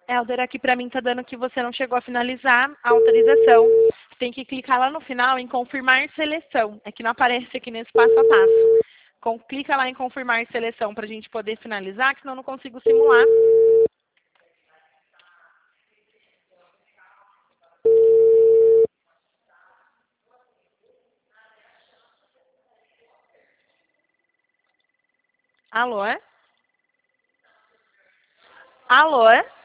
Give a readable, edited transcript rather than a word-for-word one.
Helder, aqui para mim tá dando que você não chegou a finalizar a autorização. Tem que clicar lá no final em confirmar seleção. É que não aparece aqui nesse passo a passo. Clica lá em confirmar seleção para a gente poder finalizar, que senão eu não consigo simular. Alô? Alô?